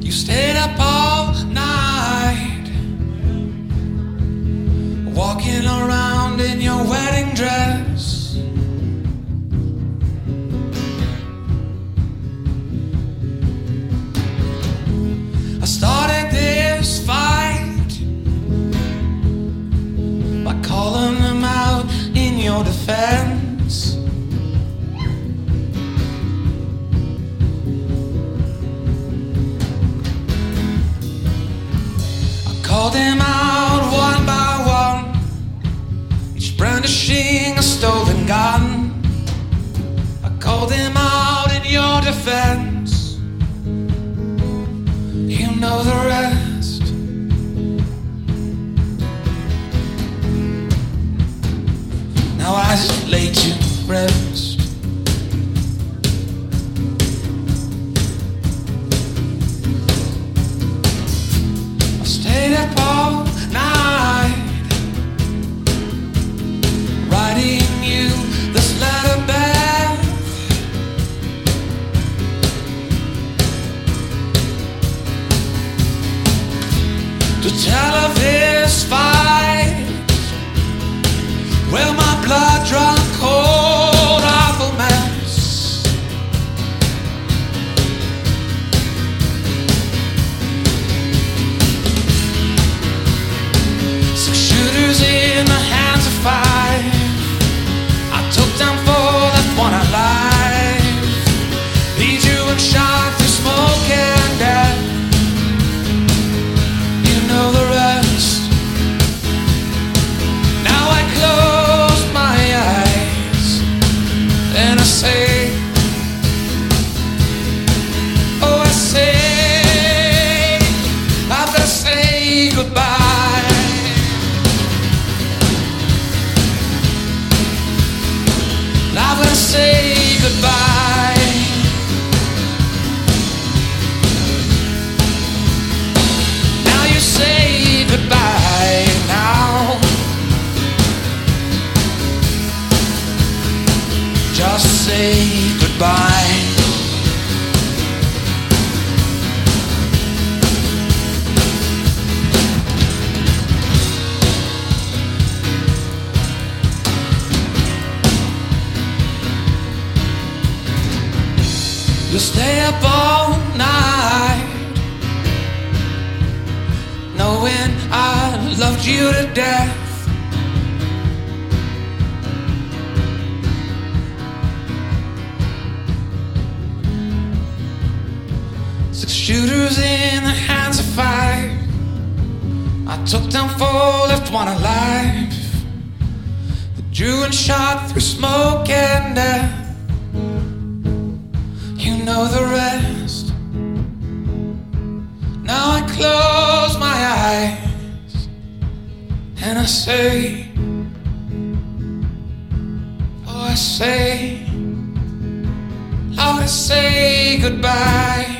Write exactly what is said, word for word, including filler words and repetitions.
You stayed up all night, walking around in your wedding dress. I started this fight by calling them out in your defense. Called him out one by one, each brandishing a stolen gun. I called him out in your defense. You know the rest. Now I just lay to rest. Stayed up all night, writing you this letter back. To tell of this fight, well, my blood drunk cold awful mess. In the hands of five, I took down four, left one alive. Lead you and shot through smoke and death. You know the rest. Now I close my eyes and I say, oh, I say, I've got to say goodbye. I'm gonna say goodbye. Now you say goodbye now. Just say goodbye. You stay up all night, knowing I loved you to death. Six shooters in the hands of five. I took down four, left one alive. They drew and shot through smoke and death. You know the rest. Now I close my eyes and I say, oh, I say, Lord, I say goodbye.